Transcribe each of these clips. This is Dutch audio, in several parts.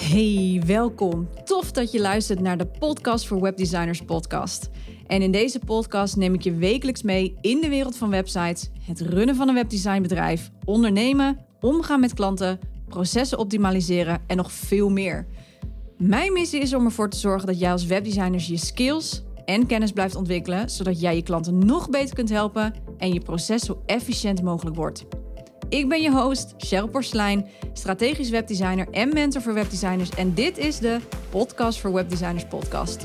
Hey, welkom. Tof dat je luistert naar de Podcast voor Webdesigners podcast. En in deze podcast neem ik je wekelijks mee in de wereld van websites, het runnen van een webdesignbedrijf, ondernemen, omgaan met klanten, processen optimaliseren en nog veel meer. Mijn missie is om ervoor te zorgen dat jij als webdesigner je skills en kennis blijft ontwikkelen, zodat jij je klanten nog beter kunt helpen en je proces zo efficiënt mogelijk wordt. Ik ben je host, Cheryl Porselein, strategisch webdesigner en mentor voor webdesigners. En dit is de Podcast voor Webdesigners podcast.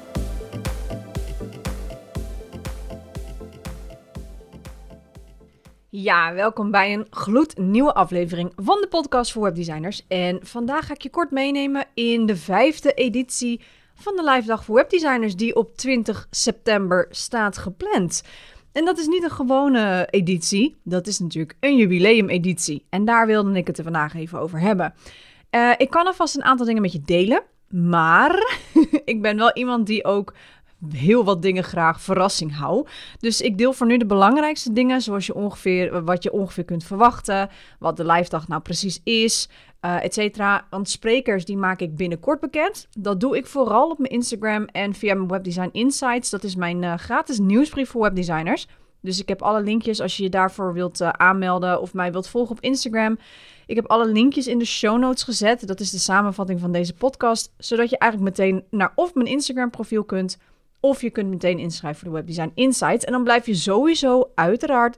Ja, welkom bij een gloednieuwe aflevering van de Podcast voor Webdesigners. En vandaag ga ik je kort meenemen in de 5e editie van de Live Dag voor Webdesigners die op 20 september staat gepland. En dat is niet een gewone editie, dat is natuurlijk een jubileumeditie. En daar wilde ik het er vandaag even over hebben. Ik kan alvast een aantal dingen met je delen, maar ik ben wel iemand die ook heel wat dingen graag verrassing houdt. Dus ik deel voor nu de belangrijkste dingen, zoals wat je ongeveer kunt verwachten, wat de live dag nou precies is, et cetera. Want sprekers die maak ik binnenkort bekend. Dat doe ik vooral op mijn Instagram en via mijn Webdesign Insights. Dat is mijn gratis nieuwsbrief voor webdesigners. Dus ik heb alle linkjes als je je daarvoor wilt aanmelden of mij wilt volgen op Instagram. Ik heb alle linkjes in de show notes gezet. Dat is de samenvatting van deze podcast, zodat je eigenlijk meteen naar of mijn Instagram profiel kunt, of je kunt meteen inschrijven voor de Webdesign Insights. En dan blijf je sowieso uiteraard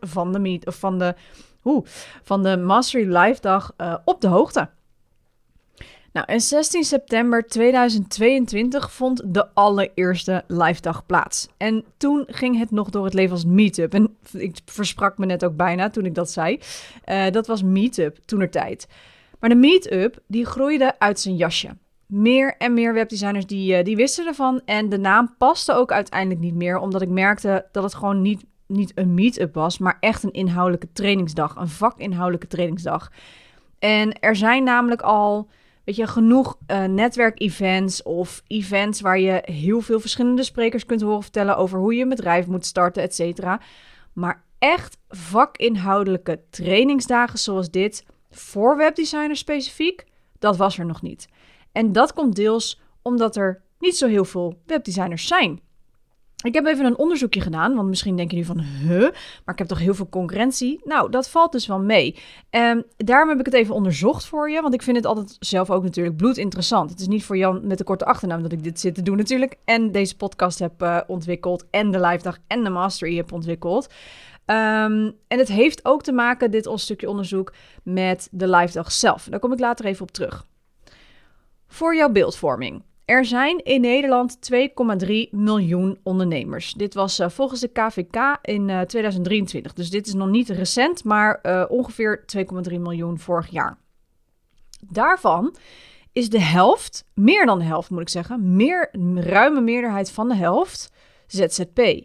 van de Mastery Live dag op de hoogte. Nou, en 16 september 2022 vond de allereerste live dag plaats. En toen ging het nog door het leven als meetup. En ik versprak me net ook bijna toen ik dat zei. Dat was meetup toenertijd. Maar de meetup die groeide uit zijn jasje. Meer en meer webdesigners die wisten ervan. En de naam paste ook uiteindelijk niet meer, omdat ik merkte dat het gewoon niet een meetup was, maar echt een inhoudelijke trainingsdag. Een vakinhoudelijke trainingsdag. En er zijn namelijk al genoeg netwerkevents of events waar je heel veel verschillende sprekers kunt horen vertellen over hoe je een bedrijf moet starten, et cetera. Maar echt vakinhoudelijke trainingsdagen zoals dit, voor webdesigners specifiek, dat was er nog niet. En dat komt deels omdat er niet zo heel veel webdesigners zijn. Ik heb even een onderzoekje gedaan, want misschien denk je nu van, maar ik heb toch heel veel concurrentie? Nou, dat valt dus wel mee. Daarom heb ik het even onderzocht voor je, want ik vind het altijd zelf ook natuurlijk bloedinteressant. Het is niet voor Jan met de korte achternaam dat ik dit zit te doen natuurlijk, en deze podcast heb ontwikkeld, en de live dag en de mastery heb ontwikkeld. En het heeft ook te maken, dit stukje onderzoek, met de live dag zelf. Daar kom ik later even op terug. Voor jouw beeldvorming. Er zijn in Nederland 2,3 miljoen ondernemers. Dit was volgens de KVK in 2023. Dus dit is nog niet recent, maar ongeveer 2,3 miljoen vorig jaar. Daarvan is de helft, meer dan de helft moet ik zeggen, ruime meerderheid van de helft ZZP.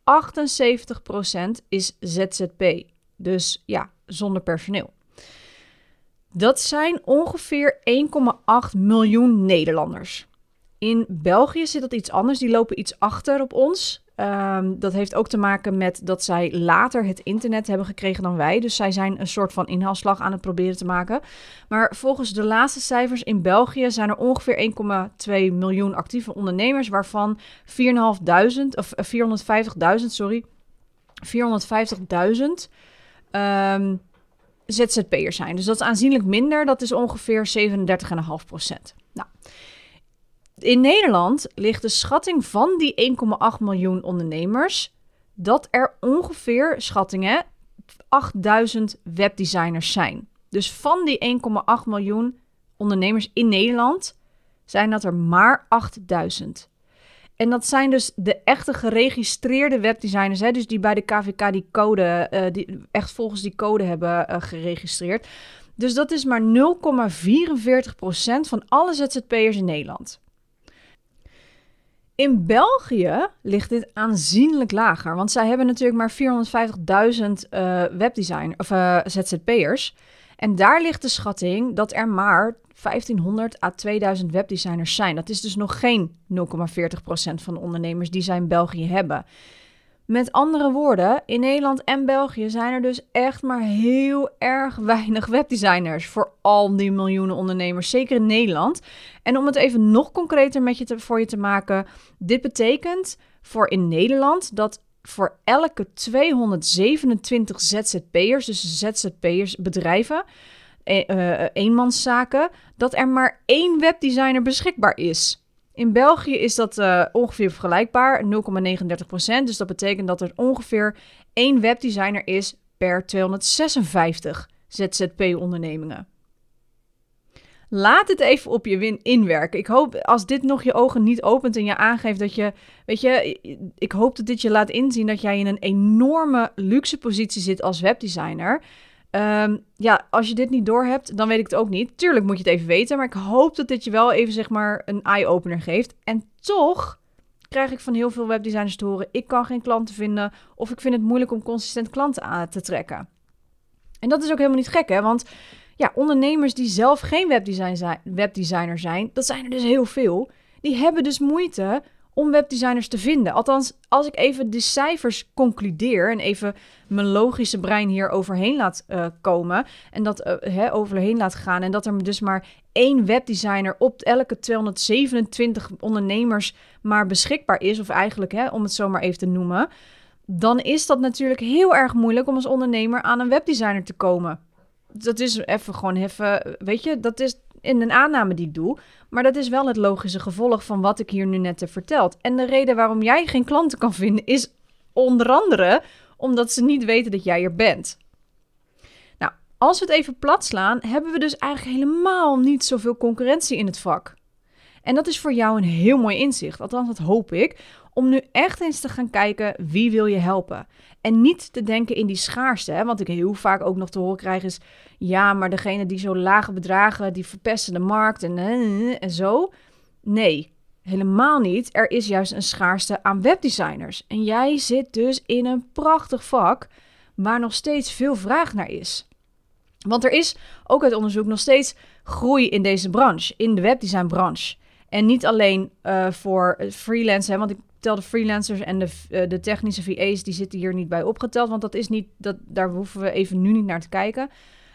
78% is ZZP. Dus ja, zonder personeel. Dat zijn ongeveer 1,8 miljoen Nederlanders. In België zit dat iets anders. Die lopen iets achter op ons. Dat heeft ook te maken met dat zij later het internet hebben gekregen dan wij. Dus zij zijn een soort van inhaalslag aan het proberen te maken. Maar volgens de laatste cijfers in België zijn er ongeveer 1,2 miljoen actieve ondernemers, waarvan 450.000 ZZP'ers zijn. Dus dat is aanzienlijk minder. Dat is ongeveer 37,5%. Nou, in Nederland ligt de schatting van die 1,8 miljoen ondernemers dat er ongeveer, schattingen, 8.000 webdesigners zijn. Dus van die 1,8 miljoen ondernemers in Nederland zijn dat er maar 8.000. En dat zijn dus de echte geregistreerde webdesigners, hè, dus die bij de KVK die code, die echt volgens die code hebben geregistreerd. Dus dat is maar 0,44% van alle ZZP'ers in Nederland. In België ligt dit aanzienlijk lager, want zij hebben natuurlijk maar 450.000 ZZP'ers. En daar ligt de schatting dat er maar 1500 à 2000 webdesigners zijn. Dat is dus nog geen 0,40% van de ondernemers die zij in België hebben. Met andere woorden, in Nederland en België zijn er dus echt maar heel erg weinig webdesigners voor al die miljoenen ondernemers, zeker in Nederland. En om het even nog concreter voor je te maken, dit betekent voor in Nederland dat voor elke 227 ZZP'ers, dus ZZP'ers bedrijven, eenmanszaken, dat er maar 1 webdesigner beschikbaar is. In België is dat ongeveer vergelijkbaar, 0,39%. Dus dat betekent dat er ongeveer 1 webdesigner is per 256 ZZP-ondernemingen. Laat het even op je inwerken. Ik hoop, als dit nog je ogen niet opent en je aangeeft dat je... Weet je, ik hoop dat dit je laat inzien dat jij in een enorme luxe positie zit als webdesigner. Als je dit niet doorhebt, dan weet ik het ook niet. Tuurlijk moet je het even weten, maar ik hoop dat dit je wel even zeg maar een eye-opener geeft. En toch krijg ik van heel veel webdesigners te horen, ik kan geen klanten vinden of ik vind het moeilijk om consistent klanten aan te trekken. En dat is ook helemaal niet gek, hè? Want ja, ondernemers die zelf geen webdesigner zijn, dat zijn er dus heel veel, die hebben dus moeite om webdesigners te vinden. Althans, als ik even de cijfers concludeer en even mijn logische brein hier overheen laat komen en dat overheen laat gaan en dat er dus maar 1 webdesigner op elke 227 ondernemers maar beschikbaar is, of eigenlijk, om het zo maar even te noemen, dan is dat natuurlijk heel erg moeilijk om als ondernemer aan een webdesigner te komen. Dat is weet je, dat is in een aanname die ik doe. Maar dat is wel het logische gevolg van wat ik hier nu net heb verteld. En de reden waarom jij geen klanten kan vinden is onder andere omdat ze niet weten dat jij er bent. Nou, als we het even plat slaan, hebben we dus eigenlijk helemaal niet zoveel concurrentie in het vak. En dat is voor jou een heel mooi inzicht, althans dat hoop ik, om nu echt eens te gaan kijken wie wil je helpen. En niet te denken in die schaarste, hè? Want ik heel vaak ook nog te horen krijg is, ja, maar degene die zo lage bedragen, die verpesten de markt en zo. Nee, helemaal niet. Er is juist een schaarste aan webdesigners. En jij zit dus in een prachtig vak waar nog steeds veel vraag naar is. Want er is ook uit onderzoek nog steeds groei in deze branche, in de webdesignbranche. En niet alleen voor freelancers, want ik tel de freelancers en de technische VA's, die zitten hier niet bij opgeteld. Want dat is niet, daar hoeven we even nu niet naar te kijken.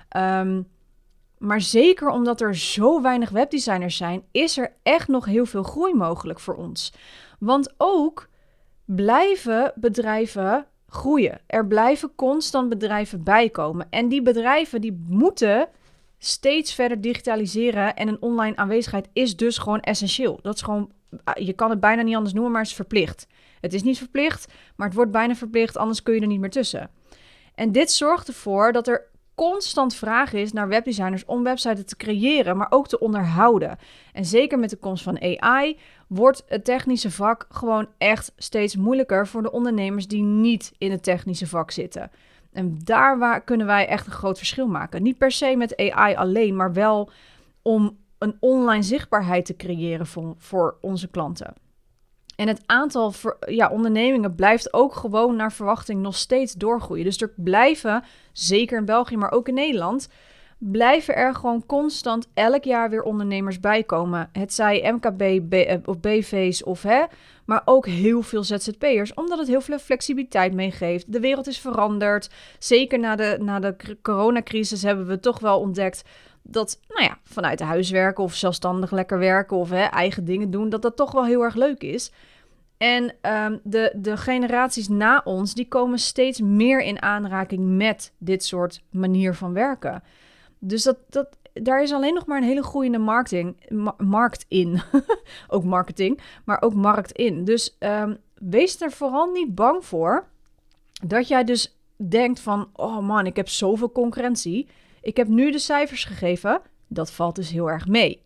Maar zeker omdat er zo weinig webdesigners zijn, is er echt nog heel veel groei mogelijk voor ons. Want ook blijven bedrijven groeien. Er blijven constant bedrijven bijkomen. En die bedrijven die moeten steeds verder digitaliseren en een online aanwezigheid is dus gewoon essentieel. Dat is gewoon, je kan het bijna niet anders noemen, maar het is verplicht. Het is niet verplicht, maar het wordt bijna verplicht, anders kun je er niet meer tussen. En dit zorgt ervoor dat er constant vraag is naar webdesigners om websites te creëren, maar ook te onderhouden. En zeker met de komst van AI wordt het technische vak gewoon echt steeds moeilijker voor de ondernemers die niet in het technische vak zitten. En daar kunnen wij echt een groot verschil maken. Niet per se met AI alleen, maar wel om een online zichtbaarheid te creëren voor onze klanten. En het aantal ondernemingen blijft ook gewoon naar verwachting nog steeds doorgroeien. Dus er blijven, zeker in België, maar ook in Nederland, blijven er gewoon constant elk jaar weer ondernemers bijkomen. Het zij MKB of BV's maar ook heel veel ZZP'ers, omdat het heel veel flexibiliteit meegeeft. De wereld is veranderd. Zeker na de coronacrisis hebben we toch wel ontdekt dat vanuit de huis werken of zelfstandig lekker werken of eigen dingen doen, dat toch wel heel erg leuk is. En de generaties na ons, die komen steeds meer in aanraking met dit soort manier van werken. Dus daar is alleen nog maar een hele groeiende markt in. Ook marketing, maar ook markt in. Dus wees er vooral niet bang voor dat jij dus denkt van, oh man, ik heb zoveel concurrentie. Ik heb nu de cijfers gegeven. Dat valt dus heel erg mee.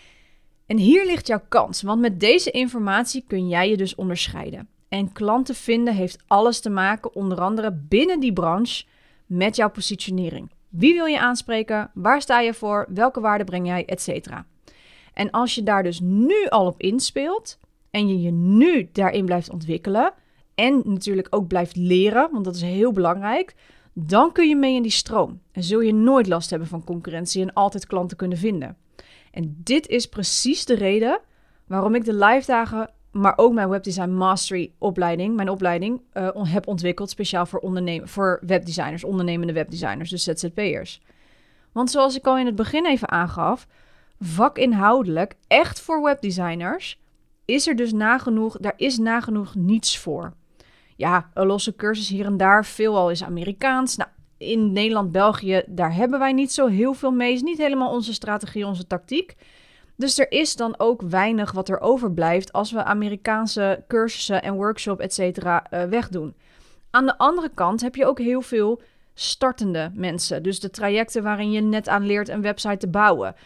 En hier ligt jouw kans, want met deze informatie kun jij je dus onderscheiden. En klanten vinden heeft alles te maken, onder andere binnen die branche, met jouw positionering. Wie wil je aanspreken? Waar sta je voor? Welke waarde breng jij? Etcetera. En als je daar dus nu al op inspeelt en je nu daarin blijft ontwikkelen en natuurlijk ook blijft leren, want dat is heel belangrijk, dan kun je mee in die stroom. En zul je nooit last hebben van concurrentie en altijd klanten kunnen vinden. En dit is precies de reden waarom ik de live dagen maar ook mijn Webdesign Mastery opleiding, mijn opleiding, heb ontwikkeld speciaal voor webdesigners, ondernemende webdesigners, dus ZZP'ers. Want zoals ik al in het begin even aangaf, vakinhoudelijk, echt voor webdesigners, is er dus nagenoeg niets voor. Ja, een losse cursus hier en daar, veelal is Amerikaans. Nou, in Nederland, België, daar hebben wij niet zo heel veel mee. Is niet helemaal onze strategie, onze tactiek. Dus er is dan ook weinig wat er overblijft als we Amerikaanse cursussen en workshop, et cetera, wegdoen. Aan de andere kant heb je ook heel veel startende mensen. Dus de trajecten waarin je net aan leert een website te bouwen.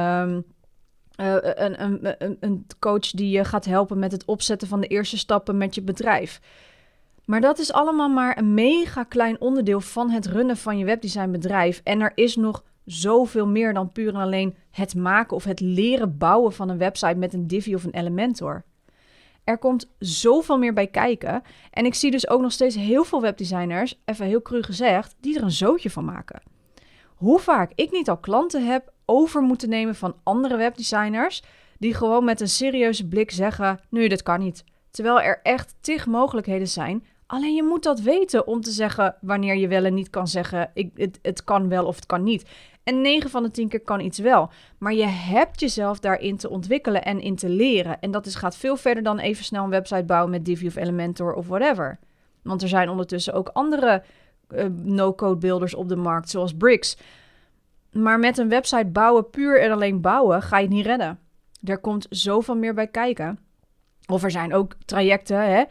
Een coach die je gaat helpen met het opzetten van de eerste stappen met je bedrijf. Maar dat is allemaal maar een mega klein onderdeel van het runnen van je webdesignbedrijf. En er is nog zoveel meer dan puur en alleen het maken of het leren bouwen van een website met een Divi of een Elementor. Er komt zoveel meer bij kijken. En ik zie dus ook nog steeds heel veel webdesigners, even heel cru gezegd, die er een zootje van maken. Hoe vaak ik niet al klanten heb over moeten nemen van andere webdesigners die gewoon met een serieuze blik zeggen, nee, dat kan niet. Terwijl er echt tig mogelijkheden zijn. Alleen je moet dat weten om te zeggen wanneer je wel en niet kan zeggen, het kan wel of het kan niet. En 9 van de 10 keer kan iets wel. Maar je hebt jezelf daarin te ontwikkelen en in te leren. En dat gaat veel verder dan even snel een website bouwen met Divi of Elementor of whatever. Want er zijn ondertussen ook andere no-code builders op de markt, zoals Bricks. Maar met een website bouwen, puur en alleen bouwen, ga je het niet redden. Er komt zoveel meer bij kijken. Of er zijn ook trajecten, hè.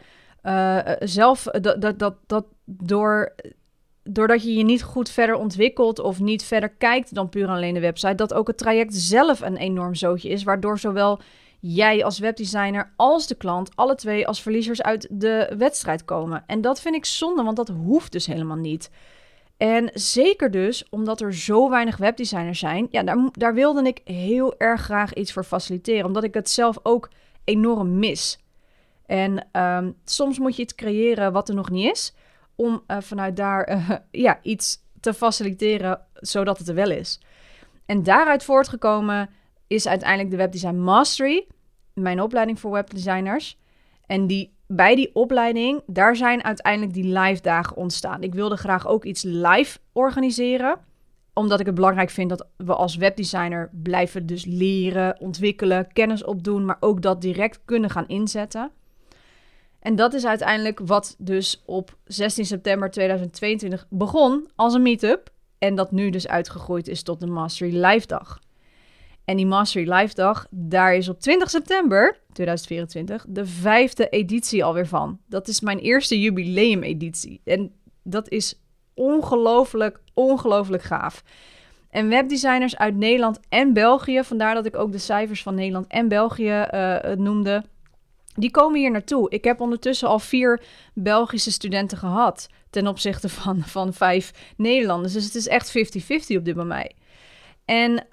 Doordat je niet goed verder ontwikkelt of niet verder kijkt dan puur alleen de website, dat ook het traject zelf een enorm zootje is, waardoor zowel jij als webdesigner als de klant alle twee als verliezers uit de wedstrijd komen. En dat vind ik zonde, want dat hoeft dus helemaal niet. En zeker dus, omdat er zo weinig webdesigners zijn, ja, daar wilde ik heel erg graag iets voor faciliteren, omdat ik het zelf ook enorm mis. En soms moet je iets creëren wat er nog niet is, om vanuit daar iets te faciliteren, zodat het er wel is. En daaruit voortgekomen is uiteindelijk de Webdesign Mastery, mijn opleiding voor webdesigners. En bij die opleiding, daar zijn uiteindelijk die live dagen ontstaan. Ik wilde graag ook iets live organiseren, omdat ik het belangrijk vind dat we als webdesigner blijven dus leren, ontwikkelen, kennis opdoen, maar ook dat direct kunnen gaan inzetten. En dat is uiteindelijk wat dus op 16 september 2022 begon als een meetup. En dat nu dus uitgegroeid is tot de Mastery Live Dag. En die Mastery Live Dag, daar is op 20 september 2024 de 5e editie alweer van. Dat is mijn eerste jubileumeditie. En dat is ongelooflijk gaaf. En webdesigners uit Nederland en België, vandaar dat ik ook de cijfers van Nederland en België noemde, die komen hier naartoe. Ik heb ondertussen al 4 Belgische studenten gehad ten opzichte van 5 Nederlanders. Dus het is echt 50-50 op dit moment. En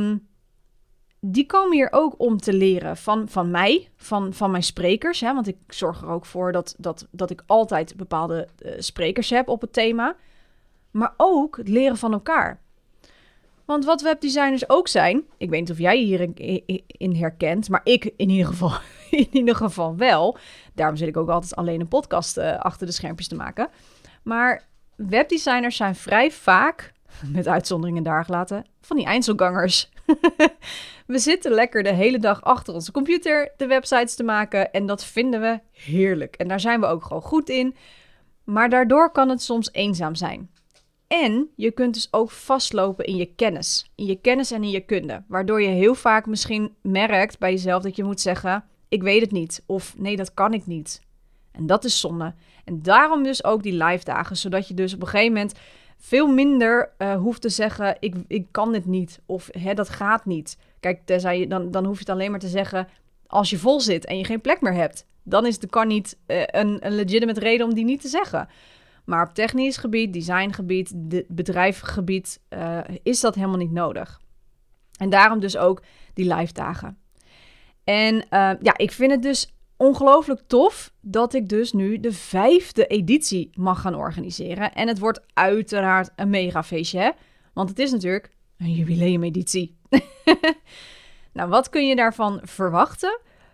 die komen hier ook om te leren van mij, van mijn sprekers. Hè? Want ik zorg er ook voor dat ik altijd bepaalde sprekers heb op het thema. Maar ook het leren van elkaar. Want wat webdesigners ook zijn, ik weet niet of jij hierin herkent, maar ik in ieder geval wel. Daarom zit ik ook altijd alleen een podcast achter de schermpjes te maken. Maar webdesigners zijn vrij vaak, met uitzonderingen daar gelaten, van die Einzelgangers. We zitten lekker de hele dag achter onze computer de websites te maken en dat vinden we heerlijk. En daar zijn we ook gewoon goed in. Maar daardoor kan het soms eenzaam zijn. En je kunt dus ook vastlopen in je kennis. In je kennis en in je kunde. Waardoor je heel vaak misschien merkt bij jezelf dat je moet zeggen, ik weet het niet. Of nee, dat kan ik niet. En dat is zonde. En daarom dus ook die live dagen. Zodat je dus op een gegeven moment veel minder hoeft te zeggen, ik kan dit niet. Of dat gaat niet. Kijk, dan hoef je het alleen maar te zeggen als je vol zit en je geen plek meer hebt. Dan is het kan niet een legitimate reden om die niet te zeggen. Maar op technisch gebied, designgebied, bedrijfsgebied is dat helemaal niet nodig. En daarom dus ook die live dagen. En ik vind het dus ongelooflijk tof dat ik dus nu de 5e editie mag gaan organiseren. En het wordt uiteraard een mega feestje, hè? Want het is natuurlijk een jubileumeditie. Nou, wat kun je daarvan verwachten?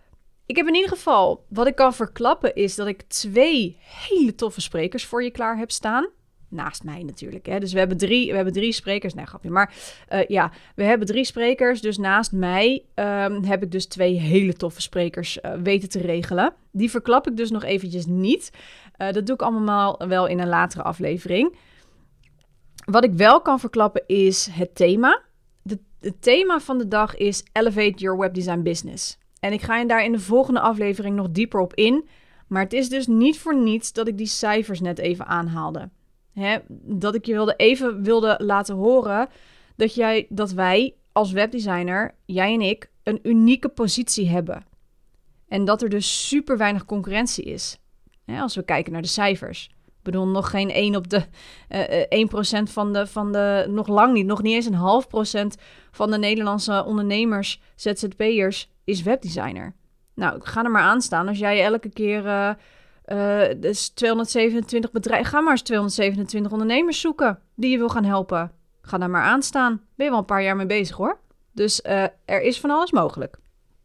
Ik heb in ieder geval, wat ik kan verklappen is dat ik 2 hele toffe sprekers voor je klaar heb staan. Naast mij natuurlijk. Hè? Dus we hebben drie sprekers. Nee, grapje. Maar we hebben 3 sprekers. Dus naast mij heb ik dus 2 hele toffe sprekers weten te regelen. Die verklap ik dus nog eventjes niet. Dat doe ik allemaal wel in een latere aflevering. Wat ik wel kan verklappen is het thema. Het thema van de dag is Elevate Your Webdesign Business. En ik ga je daar in de volgende aflevering nog dieper op in. Maar het is dus niet voor niets dat ik die cijfers net even aanhaalde. Dat ik je wilde laten horen dat wij als webdesigner, jij en ik, een unieke positie hebben. En dat er dus super weinig concurrentie is. Als we kijken naar de cijfers. Ik bedoel, nog geen 1 op de 1% van de nog lang niet, nog niet eens een 0,5% van de Nederlandse ondernemers, ZZP'ers, is webdesigner. Nou, ga er maar aan staan. Als jij elke keer dus 227 bedrijven, ga maar eens 227 ondernemers zoeken die je wil gaan helpen. Ga daar maar aan staan. Ben je wel een paar jaar mee bezig hoor. Dus er is van alles mogelijk.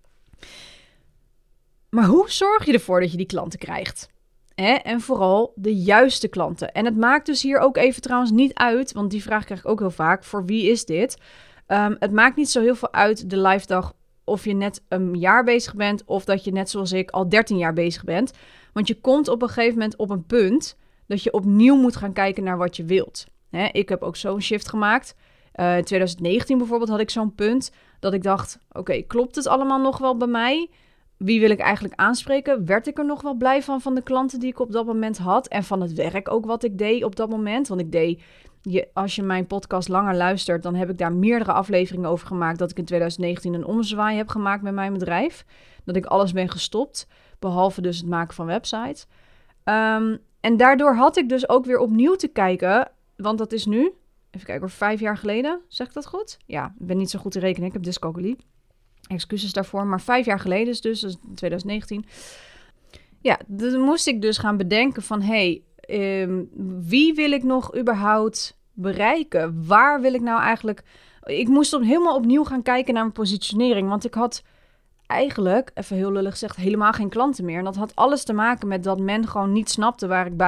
Maar hoe zorg je ervoor dat je die klanten krijgt? En vooral de juiste klanten. En het maakt dus hier ook even trouwens niet uit, want die vraag krijg ik ook heel vaak. Voor wie is dit? Het maakt niet zo heel veel uit de live dag of je net een jaar bezig bent of dat je net zoals ik al 13 jaar bezig bent. Want je komt op een gegeven moment op een punt dat je opnieuw moet gaan kijken naar wat je wilt. Ik heb ook zo'n shift gemaakt. In 2019 bijvoorbeeld had ik zo'n punt dat ik dacht, oké, klopt het allemaal nog wel bij mij? Wie wil ik eigenlijk aanspreken? Werd ik er nog wel blij van de klanten die ik op dat moment had? En van het werk ook wat ik deed op dat moment. Want als je mijn podcast langer luistert, dan heb ik daar meerdere afleveringen over gemaakt. Dat ik in 2019 een omzwaai heb gemaakt met mijn bedrijf. Dat ik alles ben gestopt, behalve dus het maken van websites. En daardoor had ik dus ook weer opnieuw te kijken. Want dat is nu, even kijken hoor, 5 jaar geleden. Zeg ik dat goed? Ja, ik ben niet zo goed te rekenen. Ik heb dyscalculie. Excuses daarvoor, maar 5 jaar geleden dus 2019. Ja, dan moest ik dus gaan bedenken van, wie wil ik nog überhaupt bereiken? Waar wil ik nou eigenlijk... Ik moest helemaal opnieuw gaan kijken naar mijn positionering, want ik had eigenlijk, even heel lullig gezegd, helemaal geen klanten meer. En dat had alles te maken met dat men gewoon niet snapte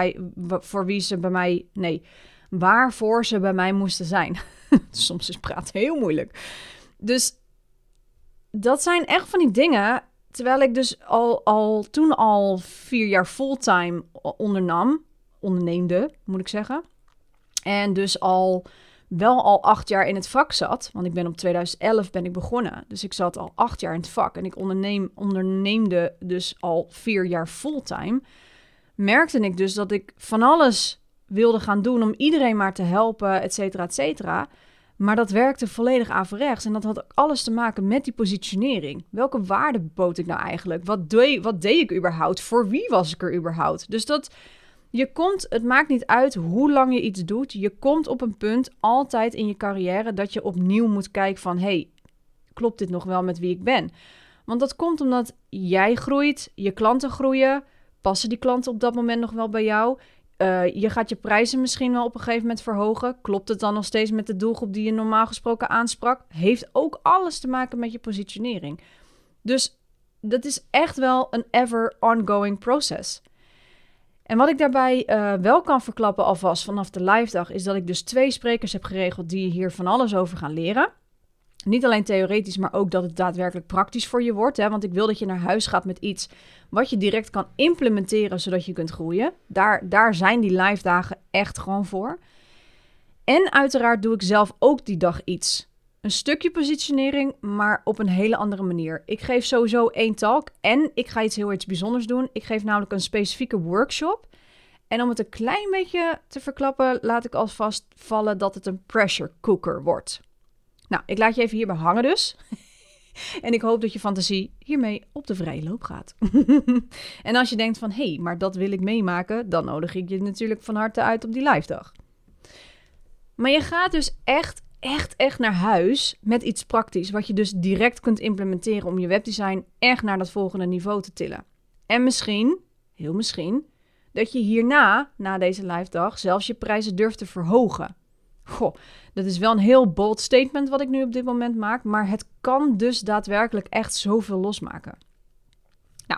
waarvoor ze bij mij moesten zijn. Soms is praten heel moeilijk. Dus dat zijn echt van die dingen, terwijl ik dus toen al 4 jaar fulltime onderneemde, moet ik zeggen. En dus al 8 jaar in het vak zat, want ik ben op 2011 begonnen. Dus ik zat al 8 jaar in het vak en ik onderneemde dus al 4 jaar fulltime. Merkte ik dus dat ik van alles wilde gaan doen om iedereen maar te helpen, et cetera, et cetera. Maar dat werkte volledig averechts. En dat had alles te maken met die positionering. Welke waarde bood ik nou eigenlijk? Wat deed ik überhaupt? Voor wie was ik er überhaupt? Dus het maakt niet uit hoe lang je iets doet. Je komt op een punt altijd in je carrière dat je opnieuw moet kijken van, klopt dit nog wel met wie ik ben? Want dat komt omdat jij groeit, je klanten groeien. Passen die klanten op dat moment nog wel bij jou? Je gaat je prijzen misschien wel op een gegeven moment verhogen. Klopt het dan nog steeds met de doelgroep die je normaal gesproken aansprak? Heeft ook alles te maken met je positionering. Dus dat is echt wel een ever ongoing process. En wat ik daarbij wel kan verklappen alvast vanaf de live dag, is dat ik dus 2 sprekers heb geregeld die hier van alles over gaan leren. Niet alleen theoretisch, maar ook dat het daadwerkelijk praktisch voor je wordt. Want ik wil dat je naar huis gaat met iets wat je direct kan implementeren, zodat je kunt groeien. Daar zijn die live dagen echt gewoon voor. En uiteraard doe ik zelf ook die dag iets. Een stukje positionering, maar op een hele andere manier. Ik geef sowieso 1 talk en ik ga iets bijzonders doen. Ik geef namelijk een specifieke workshop. En om het een klein beetje te verklappen, laat ik alvast vallen dat het een pressure cooker wordt. Nou, ik laat je even hierbij hangen dus. En ik hoop dat je fantasie hiermee op de vrije loop gaat. En als je denkt van, maar dat wil ik meemaken, dan nodig ik je natuurlijk van harte uit op die live dag. Maar je gaat dus echt naar huis met iets praktisch, wat je dus direct kunt implementeren om je webdesign echt naar dat volgende niveau te tillen. En misschien, heel misschien, dat je hierna, na deze live dag, zelfs je prijzen durft te verhogen. Goh, dat is wel een heel bold statement wat ik nu op dit moment maak, maar het kan dus daadwerkelijk echt zoveel losmaken.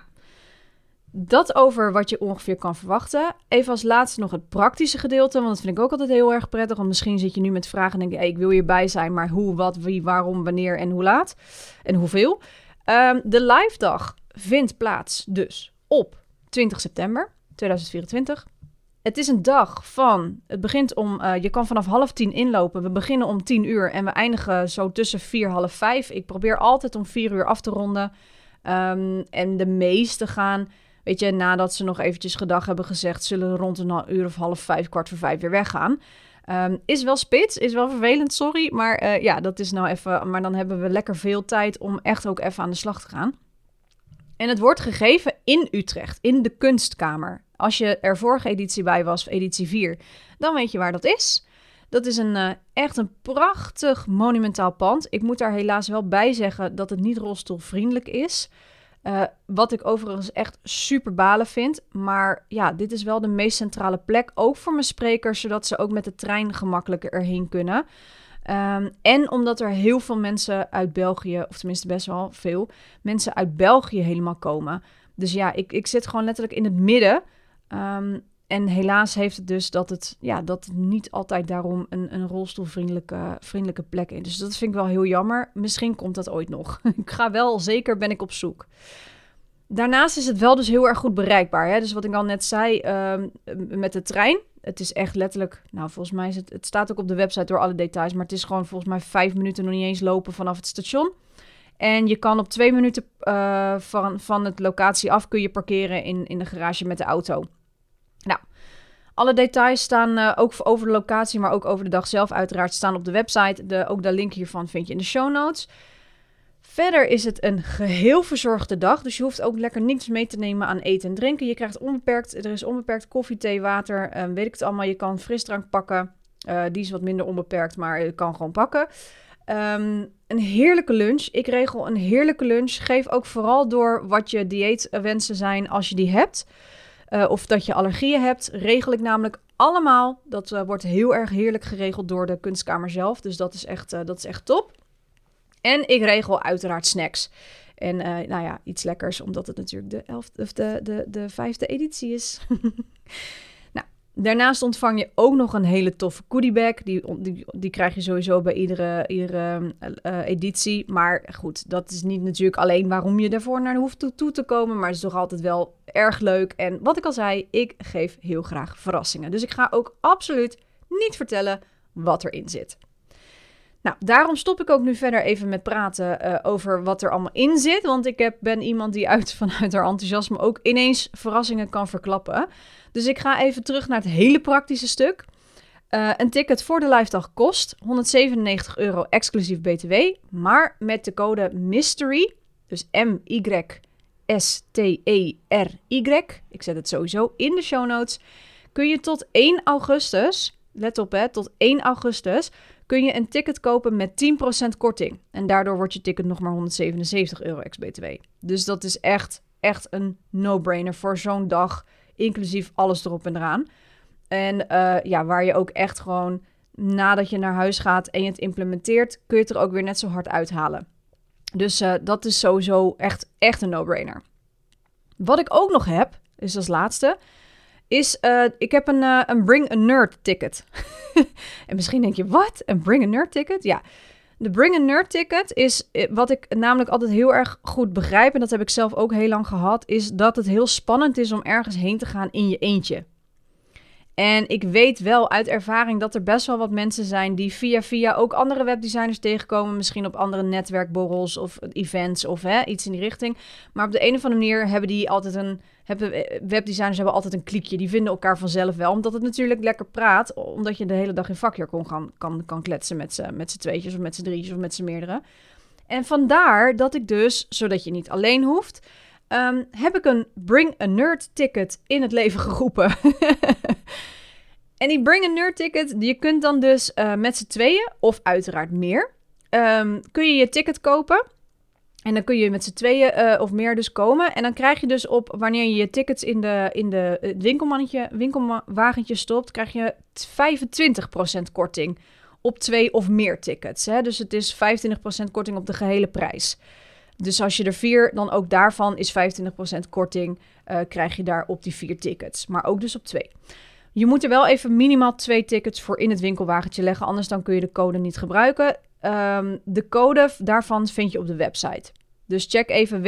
Dat over wat je ongeveer kan verwachten. Even als laatste nog het praktische gedeelte, want dat vind ik ook altijd heel erg prettig. Want misschien zit je nu met vragen en denk je, hey, ik wil hierbij zijn, maar hoe, wat, wie, waarom, wanneer en hoe laat en hoeveel. De live dag vindt plaats dus op 20 september 2024. Het is een dag van, het begint om, je kan vanaf 9:30 inlopen. We beginnen om 10:00 en we eindigen zo tussen 4, 4:30. Ik probeer altijd om 4:00 af te ronden. En de meeste gaan, weet je, nadat ze nog eventjes gedag hebben gezegd, zullen rond een uur of 4:30, 4:45 weer weggaan. Is wel spits, is wel vervelend, sorry. Maar ja, dat is nou even, maar dan hebben we lekker veel tijd om echt ook even aan de slag te gaan. En het wordt gegeven in Utrecht, in de Kunstkamer. Als je er vorige editie bij was, editie 4, dan weet je waar dat is. Dat is echt een prachtig monumentaal pand. Ik moet daar helaas wel bij zeggen dat het niet rolstoelvriendelijk is. Wat ik overigens echt super balen vind. Maar ja, dit is wel de meest centrale plek, ook voor mijn sprekers, zodat ze ook met de trein gemakkelijker erheen kunnen. En omdat er heel veel mensen uit België, of tenminste best wel veel, mensen uit België helemaal komen. Dus ja, ik zit gewoon letterlijk in het midden. En helaas heeft het dus dat het niet altijd daarom een rolstoelvriendelijke plek is. Dus dat vind ik wel heel jammer. Misschien komt dat ooit nog. Ik ga wel, zeker ben ik op zoek. Daarnaast is het wel dus heel erg goed bereikbaar. Hè? Dus wat ik al net zei, met de trein. Het is echt letterlijk, nou volgens mij is het staat ook op de website door alle details. Maar het is gewoon volgens mij 5 minuten nog niet eens lopen vanaf het station. En je kan op 2 minuten van het locatie af kun je parkeren in de garage met de auto. Nou, alle details staan ook over de locatie, maar ook over de dag zelf uiteraard staan op de website. Ook de link hiervan vind je in de show notes. Verder is het een geheel verzorgde dag, dus je hoeft ook lekker niks mee te nemen aan eten en drinken. Je krijgt er is onbeperkt koffie, thee, water, weet ik het allemaal. Je kan frisdrank pakken, die is wat minder onbeperkt, maar je kan gewoon pakken. Een heerlijke lunch. Ik regel een heerlijke lunch. Geef ook vooral door wat je dieetwensen zijn als je die hebt. Of dat je allergieën hebt, regel ik namelijk allemaal. Dat wordt heel erg heerlijk geregeld door de Kunstkamer zelf. Dus dat is echt top. En ik regel uiteraard snacks. En nou ja, iets lekkers, omdat het natuurlijk de 5e editie is. Nou, daarnaast ontvang je ook nog een hele toffe goodiebag. Die krijg je sowieso bij iedere editie. Maar goed, dat is niet natuurlijk alleen waarom je daarvoor naar hoeft toe te komen. Maar het is toch altijd wel erg leuk. En wat ik al zei, ik geef heel graag verrassingen. Dus ik ga ook absoluut niet vertellen wat erin zit. Nou, daarom stop ik ook nu verder even met praten over wat er allemaal in zit. Want ik ben iemand die vanuit haar enthousiasme ook ineens verrassingen kan verklappen. Dus ik ga even terug naar het hele praktische stuk. Een ticket voor de live dag kost €197 exclusief BTW. Maar met de code MYSTERY, dus MYSTERY, ik zet het sowieso in de show notes, kun je tot 1 augustus, let op hè, tot 1 augustus... kun je een ticket kopen met 10% korting. En daardoor wordt je ticket nog maar €177 ex-BTW. Dus dat is echt een no-brainer voor zo'n dag, inclusief alles erop en eraan. En waar je ook echt gewoon, nadat je naar huis gaat en je het implementeert, kun je het er ook weer net zo hard uithalen. Dus dat is sowieso echt een no-brainer. Wat ik ook nog heb, is als laatste, is ik heb een Bring a Nerd ticket. En misschien denk je, wat? Een Bring a Nerd ticket? Ja, de Bring a Nerd ticket is, wat ik namelijk altijd heel erg goed begrijp, en dat heb ik zelf ook heel lang gehad, is dat het heel spannend is om ergens heen te gaan in je eentje. En ik weet wel uit ervaring dat er best wel wat mensen zijn die via ook andere webdesigners tegenkomen. Misschien op andere netwerkborrels of events of iets in die richting. Maar op de een of andere manier webdesigners hebben altijd een kliekje. Die vinden elkaar vanzelf wel. Omdat het natuurlijk lekker praat. Omdat je de hele dag in vakjargon kan kletsen met z'n tweetjes of met z'n drietjes of met z'n meerdere. En vandaar dat ik dus, zodat je niet alleen hoeft, heb ik een Bring a Nerd ticket in het leven geroepen. En die Bring a Nerd ticket, je kunt dan dus met z'n tweeën, of uiteraard meer, kun je je ticket kopen. En dan kun je met z'n tweeën of meer dus komen. En dan krijg je dus wanneer je je tickets in het winkelwagentje stopt, krijg je 25% korting op 2 of meer tickets. Hè? Dus het is 25% korting op de gehele prijs. Dus als je er 4, dan ook daarvan is 25% korting. Krijg je daar op die 4 tickets. Maar ook dus op 2. Je moet er wel even minimaal 2 tickets voor in het winkelwagentje leggen. Anders dan kun je de code niet gebruiken. De code daarvan vind je op de website. Dus check even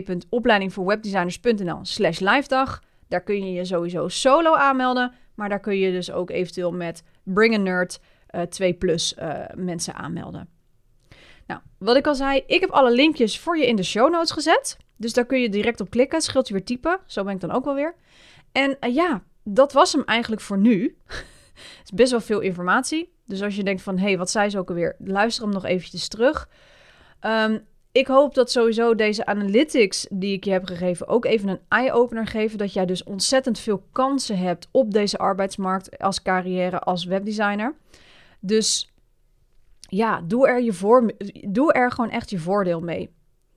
www.opleidingvoorwebdesigners.nl/livedag. Daar kun je je sowieso solo aanmelden. Maar daar kun je dus ook eventueel met Bring a Nerd 2+ mensen aanmelden. Nou, wat ik al zei, ik heb alle linkjes voor je in de show notes gezet. Dus daar kun je direct op klikken. Scheelt je weer typen. Zo ben ik dan ook wel weer. En dat was hem eigenlijk voor nu. Het is best wel veel informatie. Dus als je denkt van, hé, wat zei ze ook alweer? Luister hem nog eventjes terug. Ik hoop dat sowieso deze analytics die ik je heb gegeven ook even een eye-opener geven. Dat jij dus ontzettend veel kansen hebt op deze arbeidsmarkt als carrière, als webdesigner. Dus ja, doe er gewoon echt je voordeel mee.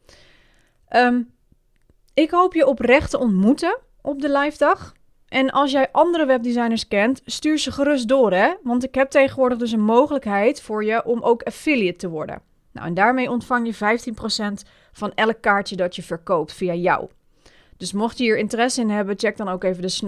Ik hoop je oprecht te ontmoeten op de live dag. En als jij andere webdesigners kent, stuur ze gerust door, hè? Want ik heb tegenwoordig dus een mogelijkheid voor je om ook affiliate te worden. Nou, en daarmee ontvang je 15% van elk kaartje dat je verkoopt via jou. Dus mocht je hier interesse in hebben, check dan ook even de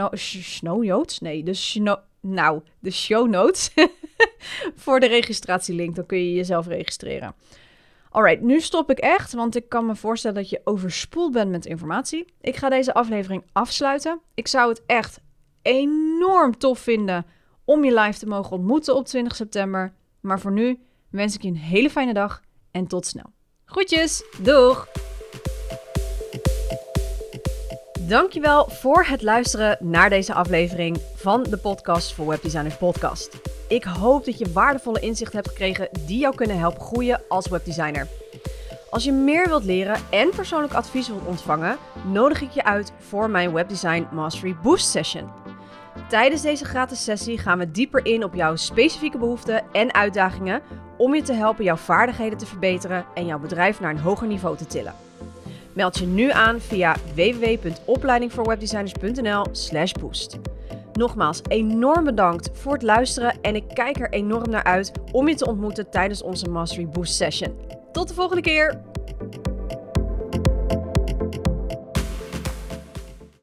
de show notes voor de registratielink. Dan kun je jezelf registreren. Alright, nu stop ik echt, want ik kan me voorstellen dat je overspoeld bent met informatie. Ik ga deze aflevering afsluiten. Ik zou het echt enorm tof vinden om je live te mogen ontmoeten op 20 september. Maar voor nu wens ik je een hele fijne dag en tot snel. Groetjes, doeg! Dankjewel voor het luisteren naar deze aflevering van de Podcast voor Webdesigners podcast. Ik hoop dat je waardevolle inzichten hebt gekregen die jou kunnen helpen groeien als webdesigner. Als je meer wilt leren en persoonlijk advies wilt ontvangen, nodig ik je uit voor mijn Webdesign Mastery Boost Session. Tijdens deze gratis sessie gaan we dieper in op jouw specifieke behoeften en uitdagingen om je te helpen jouw vaardigheden te verbeteren en jouw bedrijf naar een hoger niveau te tillen. Meld je nu aan via www.opleidingvoorwebdesigners.nl/boost. Nogmaals, enorm bedankt voor het luisteren en ik kijk er enorm naar uit om je te ontmoeten tijdens onze Mastery Boost Session. Tot de volgende keer!